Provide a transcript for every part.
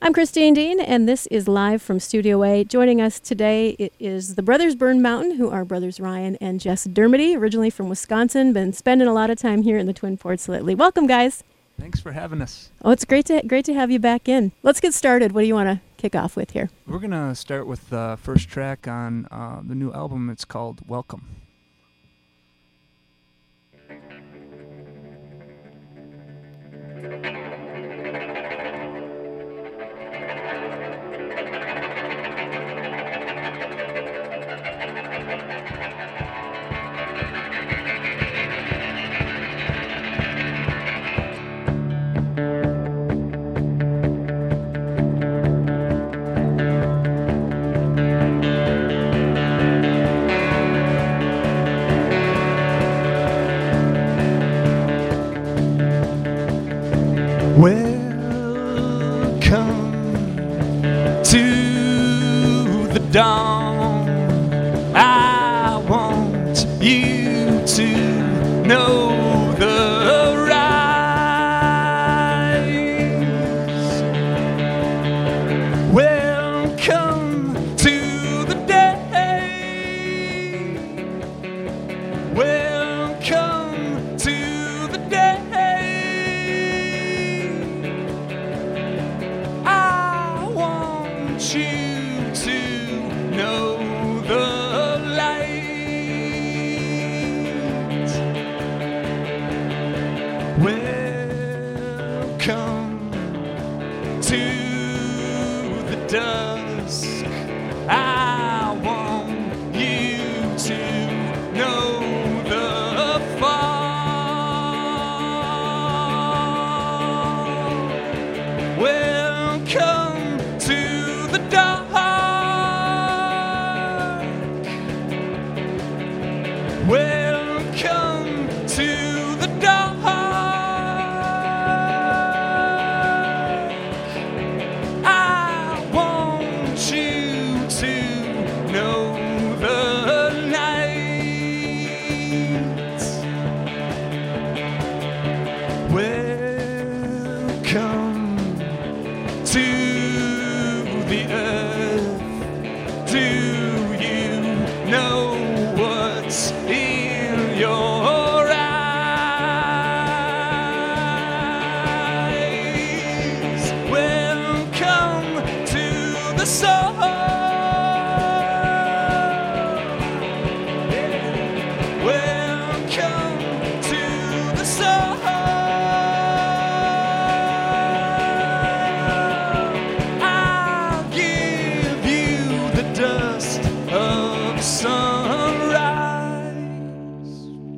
I'm Christine Dean, and this is live from Studio A. Joining us today it is the brothers Burn Mountain, who are brothers Ryan and Jess Dermody, originally from Wisconsin, been spending a lot of time here in the Twin Ports lately. Welcome, guys. Thanks for having us. Oh, it's great to have you back in. Let's get started. What do you want to kick off with here? We're going to start with the first track on the new album. It's called Welcome. Welcome to the dawn. I want you to know the rise. Welcome to the day. Welcome to the day. You to know the light. Welcome to the dusk. I want you to know the fall. Welcome to the dark. Welcome to the dark. I want you to know the night. Welcome to the earth. Do you know what's in your eyes? Welcome to the soul. Welcome to the soul. I'll give you the dust of sunrise.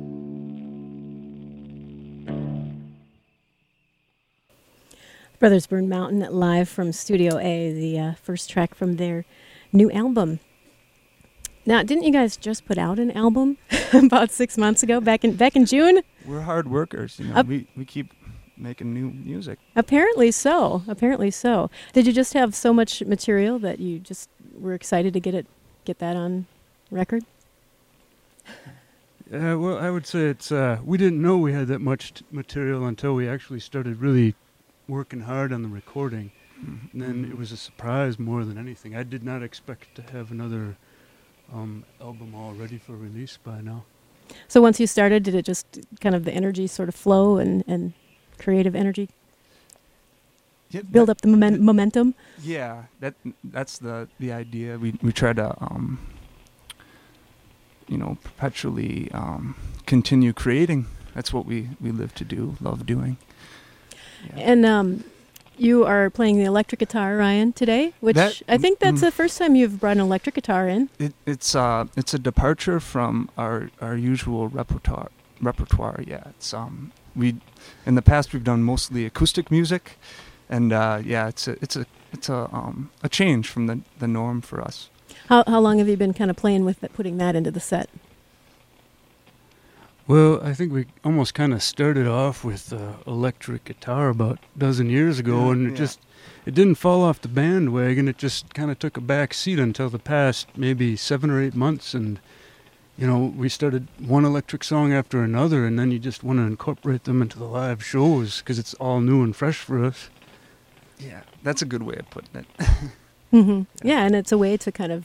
Brothers Burn Mountain, live from Studio A, the first track from their new album. Now, didn't you guys just put out an album about 6 months ago, back in June? We're hard workers, you know. We keep making new music. Apparently so. Did you just have so much material that you just were excited to get that on record? Well, I would say it's we didn't know we had that much material until we actually started really working hard on the recording. Mm-hmm. And then it was a surprise more than anything. I did not expect to have another album all ready for release by now. So once you started, did it just kind of the energy sort of flow and creative energy build up the momentum? Yeah, that's the idea. We try to perpetually continue creating. That's what we live to do, love doing. Yeah. And you are playing the electric guitar, Ryan, today, which I think that's the first time you've brought an electric guitar in. It's a departure from our usual repertoire. Yeah, it's we in the past we've done mostly acoustic music, and it's a change from the norm for us. How long have you been kind of playing with putting that into the set? Well, I think we almost kind of started off with electric guitar about a dozen years ago, and it didn't fall off the bandwagon. It just kind of took a back seat until the past maybe 7 or 8 months, and we started one electric song after another, and then you just want to incorporate them into the live shows because it's all new and fresh for us. Yeah, That's a good way of putting it. Yeah, and it's a way to kind of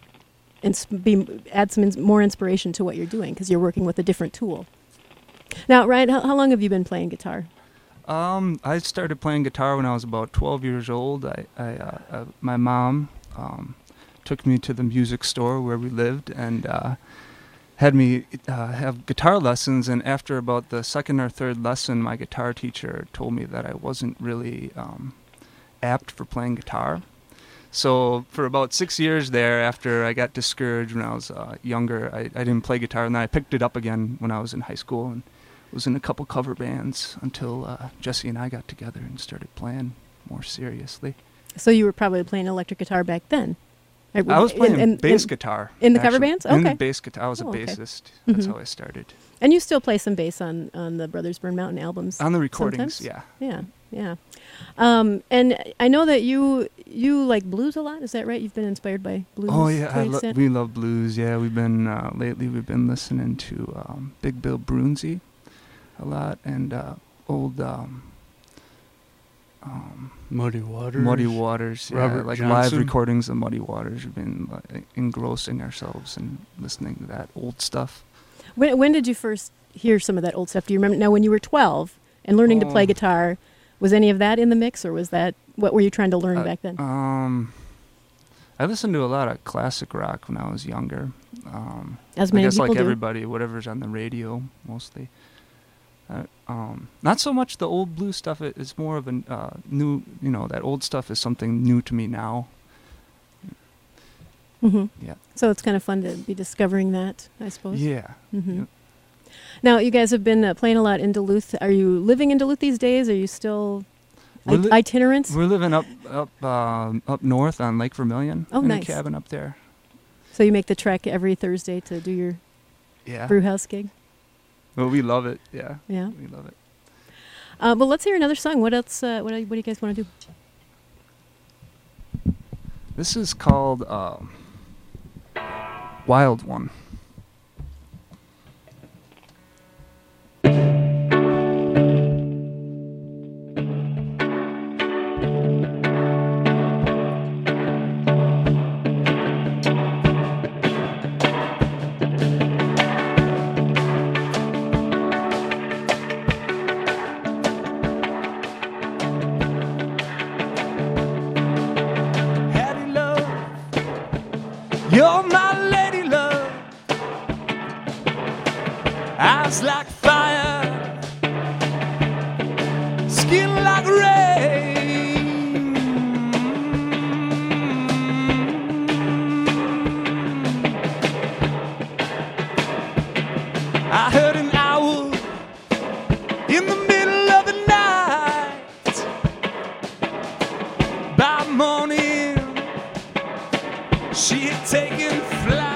add some more inspiration to what you're doing because you're working with a different tool. Now, Ryan, how long have you been playing guitar? I started playing guitar when I was about 12 years old. My mom took me to the music store where we lived and had me have guitar lessons. And after about the second or third lesson, my guitar teacher told me that I wasn't really apt for playing guitar. So for about 6 years there, after I got discouraged when I was younger, I didn't play guitar. And then I picked it up again when I was in high school and was in a couple cover bands until Jesse and I got together and started playing more seriously. So you were probably playing electric guitar back then? I was playing bass guitar. In the cover bands? Okay. In the bass guitar. I was a bassist. That's how I started. And you still play some bass on the Brothers Burn Mountain albums? On the recordings, sometimes? Yeah. And I know that you like blues a lot. Is that right? You've been inspired by blues. Oh yeah, we love blues. Yeah, we've been lately. We've been listening to Big Bill Broonzy a lot and old Muddy Waters. Muddy Waters. Yeah, Robert like Johnson. live recordings of Muddy Waters. We've been engrossing ourselves and listening to that old stuff. When did you first hear some of that old stuff? Do you remember? Now, when you were 12 and learning to play guitar, was any of that in the mix, or was that what were you trying to learn back then? I listened to a lot of classic rock when I was younger. As many I guess people like do. everybody, whatever's on the radio mostly. Not so much the old blues stuff. It's more of a new. That old stuff is something new to me now. Yeah. So it's kind of fun to be discovering that, I suppose. Yeah. Yeah. Now, you guys have been playing a lot in Duluth. Are you living in Duluth these days? Are you still itinerant? We're living up north on Lake Vermilion. Oh, in nice. a cabin up there. So you make the trek every Thursday to do your brew house gig? Well, we love it. Yeah. Yeah. We love it. Well, let's hear another song. What else? What do you guys want to do? This is called Wild One. You're my lady love, eyes like fire, skin like rain. I heard an owl in the middle of the night. By morning she had taken flight.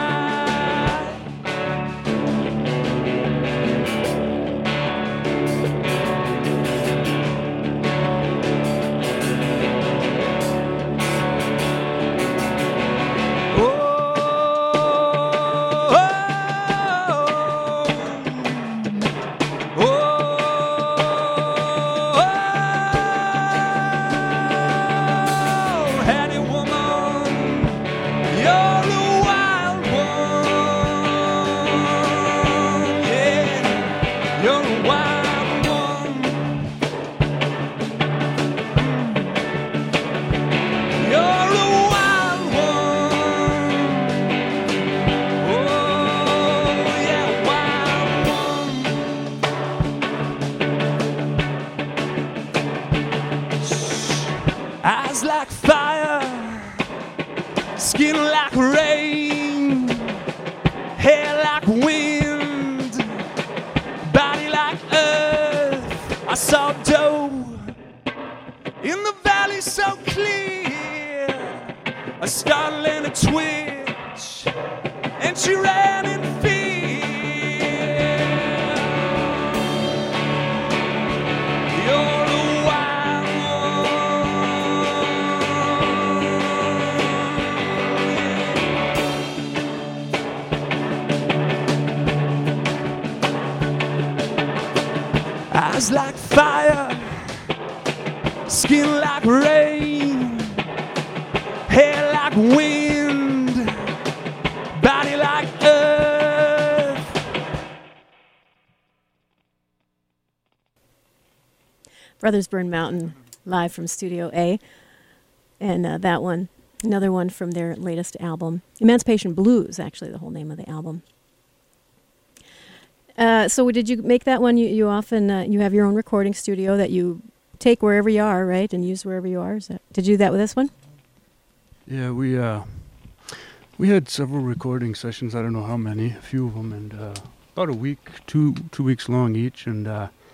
Hattie woman, you're the wild one. Yeah, you're the wild one. You're the wild one. Oh, yeah, wild one. Eyes like fire, skin like rain, hair like wind, body like earth. I saw doe in the valley so clear, a startle and a twitch, and she ran in fear. You're the wild one. Eyes like fire, Skin like rain, hair like wind, body like earth. Brothers Burn Mountain, live from Studio A. And that one, another one from their latest album. Emancipation Blues, actually, the whole name of the album. So did you make that one? You often, you have your own recording studio that you take wherever you are, right? And use wherever you are. Did you do that with this one? Yeah, we had several recording sessions. I don't know how many, a few of them, and about a week, two weeks long each. And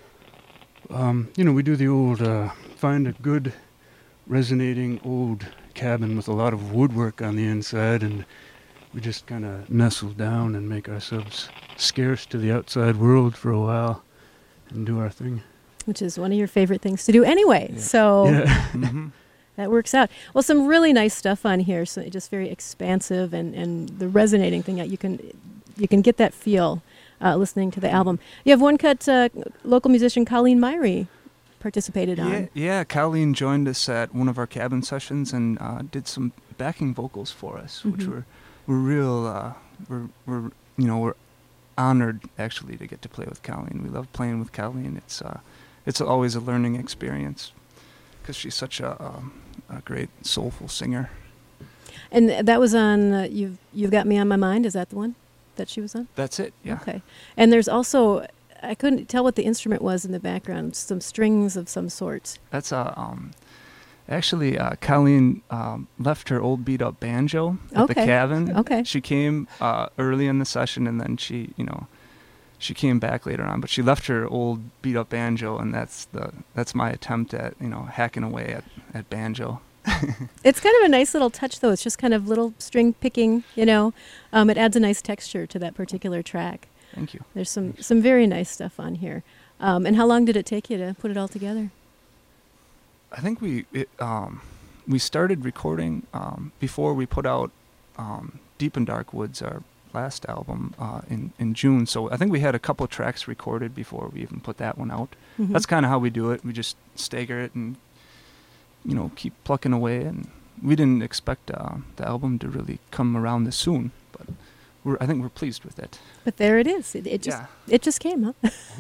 we do the old find a good, resonating old cabin with a lot of woodwork on the inside, and we just kind of nestle down and make ourselves scarce to the outside world for a while and do our thing. Which is one of your favorite things to do anyway. Yeah. So yeah. That works out. Well, some really nice stuff on here. So just very expansive and the resonating thing. You can get that feel listening to the album. You have one cut local musician Colleen Myrie participated on. Yeah, Colleen joined us at one of our cabin sessions and did some backing vocals for us, which we're real we're honored actually to get to play with Colleen. We love playing with Colleen. It's always a learning experience because she's such a great soulful singer. And that was on You've Got Me on My Mind. Is that the one that she was on? That's it. Yeah. Okay. And there's also, I couldn't tell what the instrument was in the background. Some strings of some sort. That's actually Colleen left her old beat up banjo at the cabin. Okay. She came early in the session and then she came back later on, but she left her old beat up banjo, and that's my attempt at hacking away at banjo. It's kind of a nice little touch, though. It's just kind of little string picking, it adds a nice texture to that particular track. Thank you. There's some very nice stuff on here. And how long did it take you to put it all together? I think we started recording before we put out Deep and Dark Woods, our last album, in June. So I think we had a couple tracks recorded before we even put that one out. Mm-hmm. That's kind of how we do it. We just stagger it and keep plucking away. And we didn't expect the album to really come around this soon, but I think we're pleased with it. But there it is. It just came,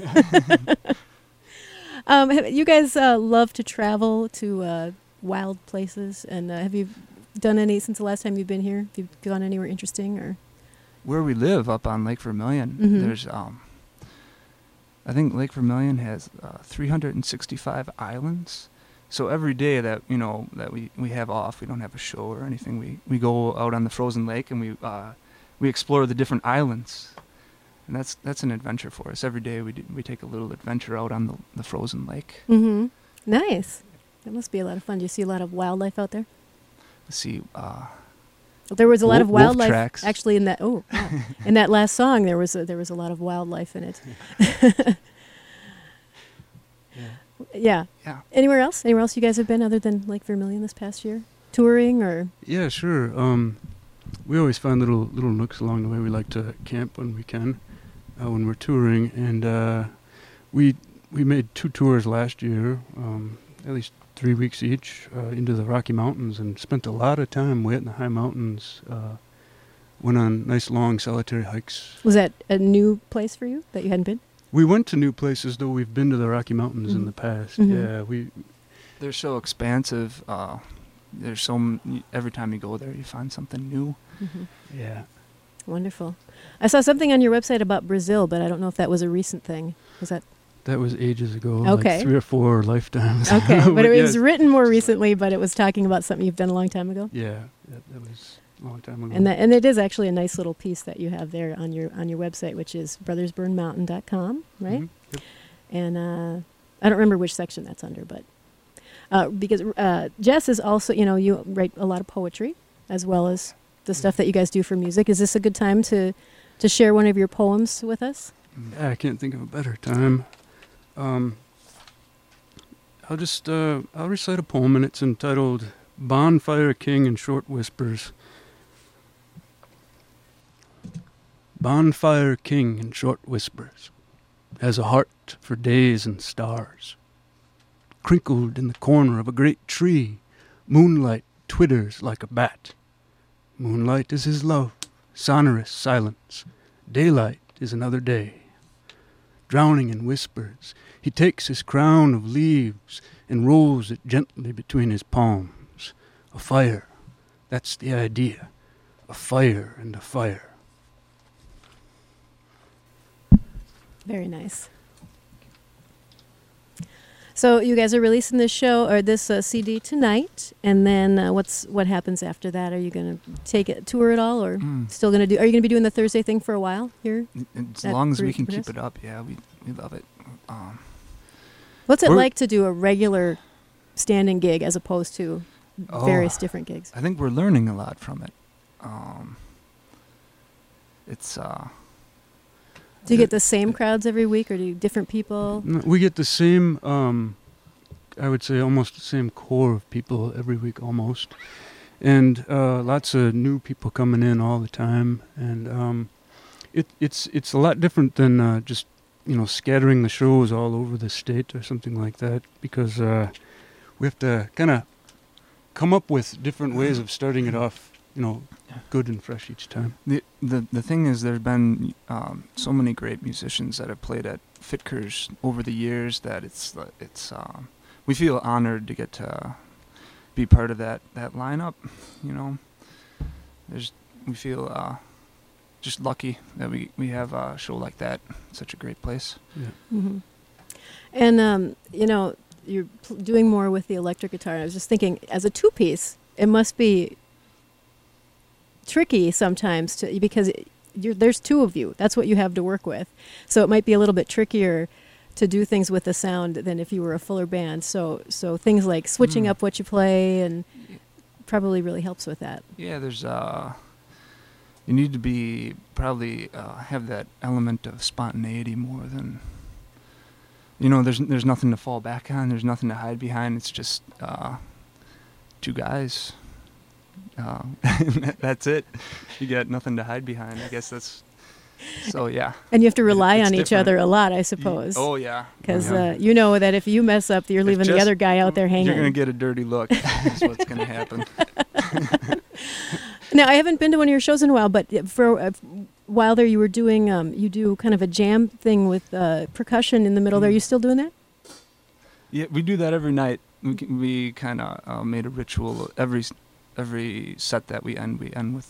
huh? You guys love to travel to wild places, and have you done any since the last time you've been here? Have you gone anywhere interesting or? Where we live up on Lake Vermilion, there's I think Lake Vermilion has 365 islands. So every day that that we have off, we don't have a show or anything. We go out on the frozen lake and we explore the different islands, and that's an adventure for us. Every day we take a little adventure out on the frozen lake. Mm-hmm. Nice. That must be a lot of fun. Do you see a lot of wildlife out there? See. There was a lot of wildlife tracks. Actually in that. Oh, wow. In that last song, there was a lot of wildlife in it. Yeah. Anywhere else? Anywhere else you guys have been other than Lake Vermilion this past year? Touring or? Yeah, sure. We always find little nooks along the way. We like to camp when we can, when we're touring, and we made 2 tours last year, at least 3 weeks each, into the Rocky Mountains, and spent a lot of time way up in the high mountains. Went on nice long solitary hikes. Was that a new place for you that you hadn't been? We went to new places, though we've been to the Rocky Mountains in the past. Mm-hmm. Yeah, they're so expansive. There's every time you go there, you find something new. Mm-hmm. Yeah. Wonderful. I saw something on your website about Brazil, but I don't know if that was a recent thing. Was that? That was ages ago, okay. Like 3 or 4 lifetimes. Okay, but it was written more recently, but it was talking about something you've done a long time ago? Yeah, that was a long time ago. And it is actually a nice little piece that you have there on your website, which is brothersburnmountain.com, right? Mm-hmm. Yep. And I don't remember which section that's under, but because Jess is also, you write a lot of poetry as well as the stuff that you guys do for music. Is this a good time to share one of your poems with us? Yeah, I can't think of a better time. I'll recite a poem, and it's entitled Bonfire King in Short Whispers. Bonfire King in short whispers has a heart for days and stars. crinkled in the corner of a great tree, moonlight twitters like a bat. Moonlight is his love, sonorous silence. Daylight is another day. Drowning in whispers, he takes his crown of leaves and rolls it gently between his palms. A fire, that's the idea. A fire and a fire. Very nice. So you guys are releasing this show or this CD tonight, and then what happens after that? Are you going to take it tour at all, or still going to do? Are you going to be doing the Thursday thing for a while here? As long as we can keep it up, yeah, we love it. What's it like to do a regular standing gig as opposed to various different gigs? I think we're learning a lot from it. It's. Do you get the same crowds every week, or do you different people? We get the same, I would say almost the same core of people every week almost. And lots of new people coming in all the time. And it's a lot different than just, scattering the shows all over the state or something like that, because we have to kind of come up with different ways of starting it off, good and fresh each time. The thing is, there's been so many great musicians that have played at Fitkers over the years that it's we feel honored to get to be part of that lineup. We feel just lucky that we have a show like that. Such a great place. Yeah. Mm-hmm. And you're doing more with the electric guitar. I was just thinking, as a two-piece, it must be tricky sometimes because there's two of you. That's what you have to work with. So it might be a little bit trickier to do things with the sound than if you were a fuller band. So things like switching up what you play and probably really helps with that. Yeah, there's you need to be probably have that element of spontaneity more than there's nothing to fall back on. There's nothing to hide behind. It's just two guys. That's it. You got nothing to hide behind. I guess that's so. Yeah. And you have to rely on different. each other a lot, I suppose. Oh yeah. Because that if you mess up, you're leaving the other guy out there hanging. You're gonna get a dirty look. That's what's gonna happen. Now, I haven't been to one of your shows in a while, but for a while there, you were doing you do kind of a jam thing with percussion in the middle. Are you still doing that? Yeah, we do that every night. We kind of made a ritual every set that we end with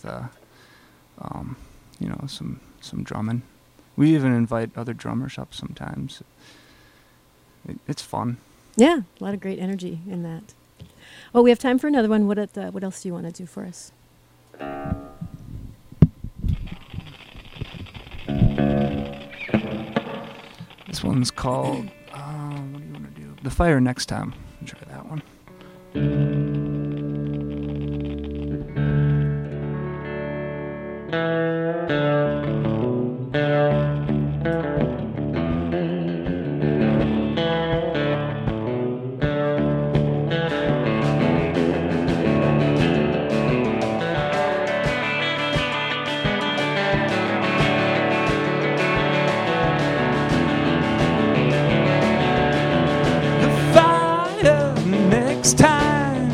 some drumming. We even invite other drummers up sometimes. It's fun. Yeah, a lot of great energy in that. Well, we have time for another one. What else do you want to do for us? This one's called what do you want to do? The Fire Next Time. Try that one. The fire next time.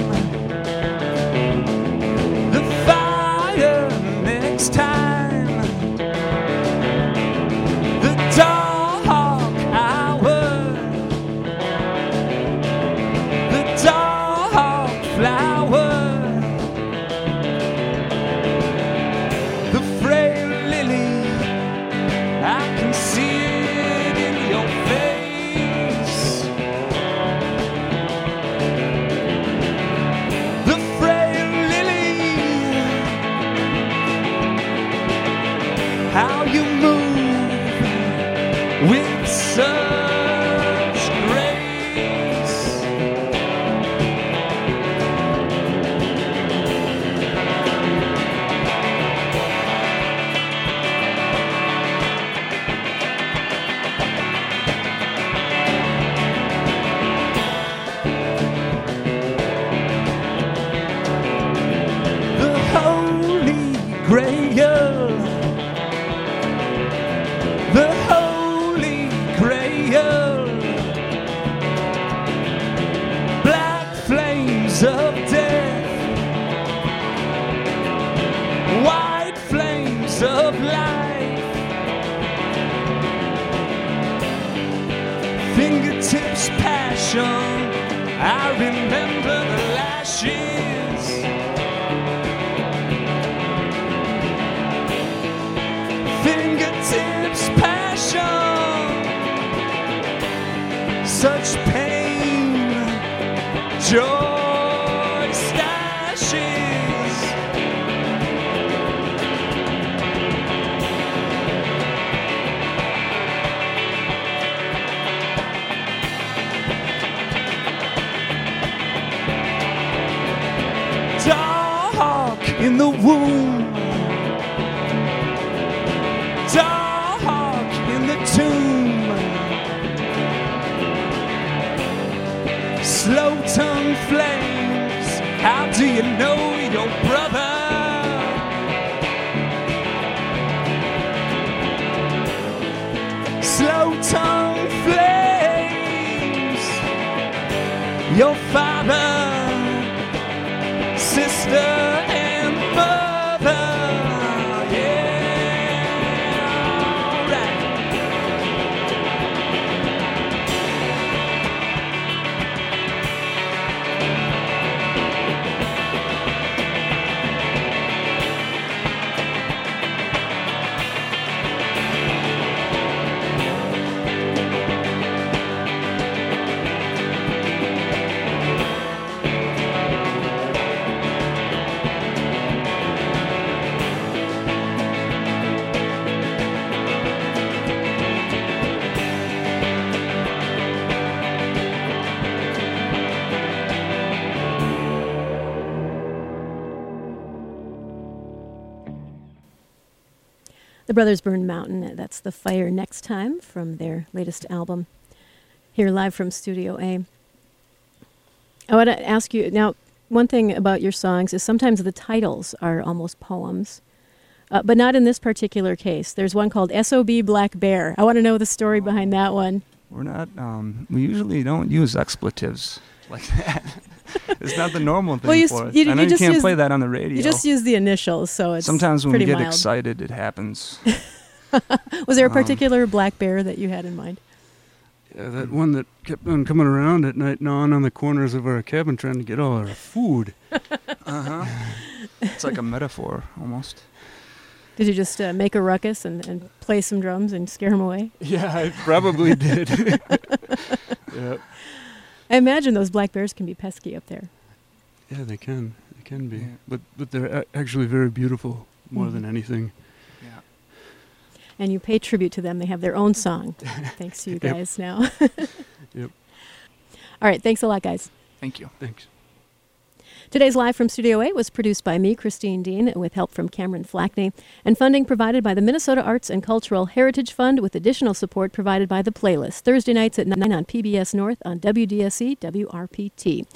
remember the lashes. Fingertips, passion, such pain, joy stashes. Dark in the womb, dark in the tomb, slow tongue flames. How do you know your brother? Slow tongue flames, your father, sister and mother. Yeah, alright. The Brothers Burn Mountain, that's The Fire Next Time from their latest album, here live from Studio A. I want to ask you, now, one thing about your songs is sometimes the titles are almost poems, but not in this particular case. There's one called S.O.B. Black Bear. I want to know the story behind that one. We're not, we usually don't use expletives like that. It's not the normal thing for us. I know you can't play that on the radio. You just use the initials, so it's sometimes when we get mild. excited, it happens. Was there a particular black bear that you had in mind? Yeah, that one that kept on coming around at night, gnawing on the corners of our cabin, trying to get all our food. It's like a metaphor, almost. Did you just make a ruckus and play some drums and scare him away? Yeah, I probably did. Yeah. I imagine those black bears can be pesky up there. Yeah, they can. They can be. Yeah. But they're actually very beautiful, more than anything. Yeah. And you pay tribute to them. They have their own song, thanks to you guys now. Yep. All right, thanks a lot, guys. Thank you. Thanks. Today's Live from Studio A was produced by me, Christine Dean, with help from Cameron Flackney, and funding provided by the Minnesota Arts and Cultural Heritage Fund, with additional support provided by The Playlist, Thursday nights at 9 on PBS North on WDSE WRPT.